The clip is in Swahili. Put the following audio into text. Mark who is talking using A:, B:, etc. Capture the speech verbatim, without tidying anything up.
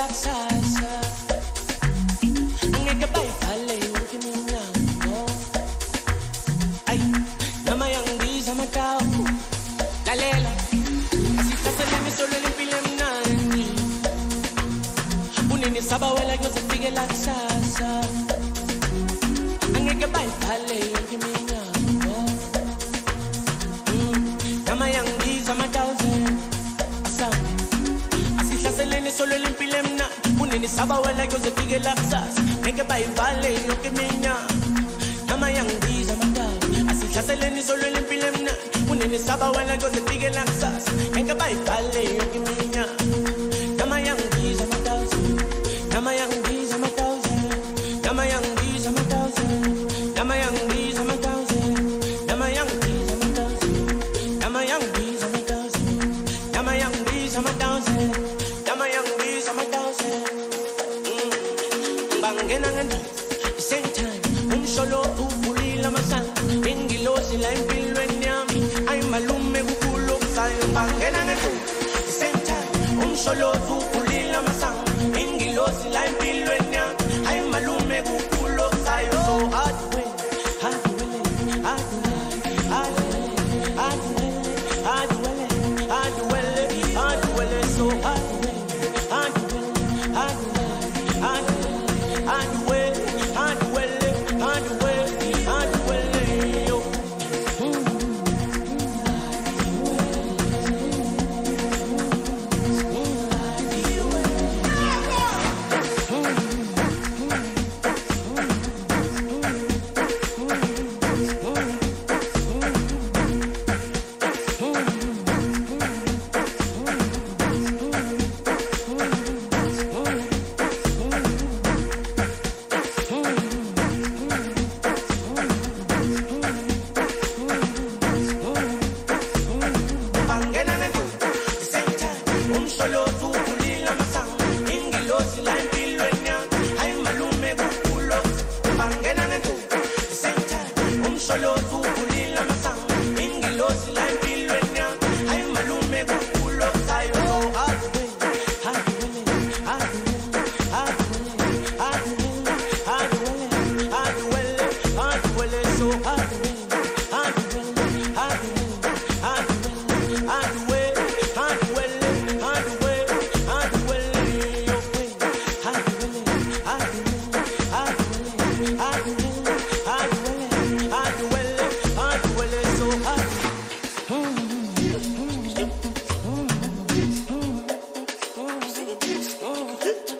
A: la salsa. Angeke bayivale yonke iminyango. Ay, namayangbiza amatawu. Lalela, asihlasele solo lempilo emnandi. Unini sabawela kuzofike la kusasa. Angeke bayivale yonke iminyango. Namayangbiza amatawu. Asihlasele solo lempilo emnandi. Unini sabawela kuzofike la kusasa. Angeke bayivale yonke iminyango. Namayangbiza amatawu. Asihlasele solo lempilo emnandi. Unini sabawela kuzofike la kusasa. Angeke bayivale yonke iminyango. Namayangbiza amatawu. Namayangbiza amatawu. Namayangbiza amatawu. Namayangbiza amatawu. Namayangbiza amatawu. Namayangbiza amatawu. Namayangbiza amatawu. Namayangbiza amatawu. Bangena ngani same time umsholo ubulila masana ingilosi la empilweni yami ay malume kukulo kusayo bangena ngani same time umsholo ubulila masana ingilosi la empilweni yami ay malume kukulo kusayo so hard way hard way hard way hard way hard way hard way hard way hard way so hard way hard way hard way hard way hard way hard way hard way hard way yo
B: Mm-hmm.